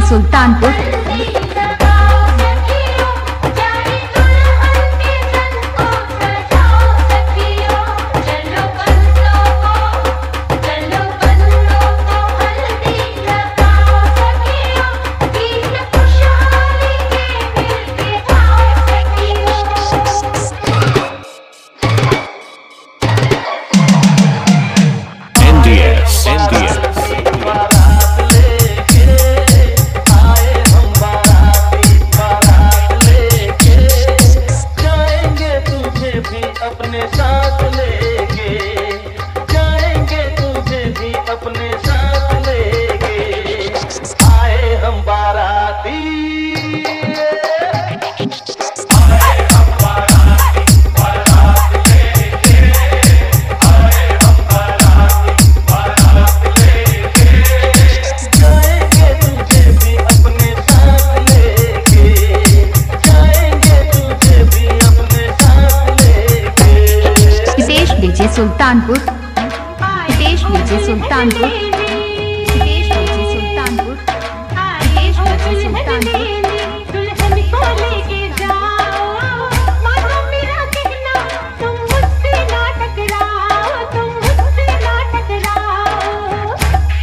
सुल्तानपुर। अपने साथ लेके जाएंगे, तुझे भी अपने साथ लेके आए हम बाराती। सुल्तानपुर, देश डीजे सुल्तानपुर, देश डीजे सुल्तानपुर, देश डीजे सुल्तानपुर। दुल्हन को लेके जाओ, मानो मेरा कहना, तुम मुझसे ना टकराओ, तुम मुझसे ना टकराओ।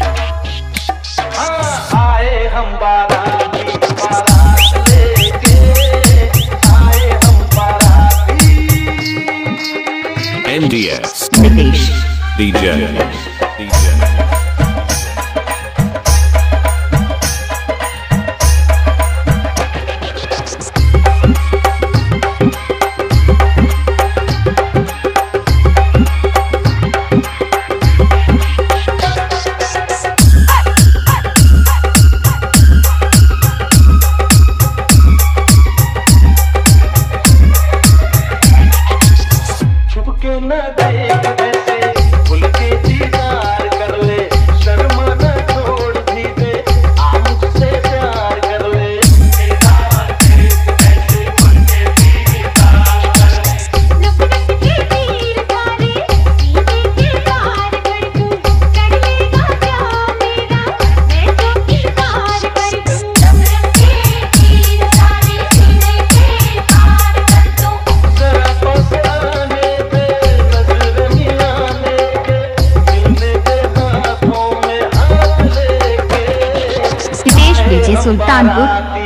आए हम बाराती, बारात लेके आए हम बाराती। NDS Nitesh DJ न देख ऐसे खुल के दीदार कर ले, शर्मा न छोड़ भी दे, आ मुझसे प्यार कर ले। ऐसे खुल के दीदार कर ले, नफरत के तीर तारे सीने के पार कर दूं, कर लेगा क्या मेरा मैं तो इनकार कर दूं। नफरत के तीर तारे सीने के पार कर दूं, जरा पास आने दे, नजर मिलाने दे, मिलने दे हाथों में हाथ लेके। देश डीजे सुल्तानपुर।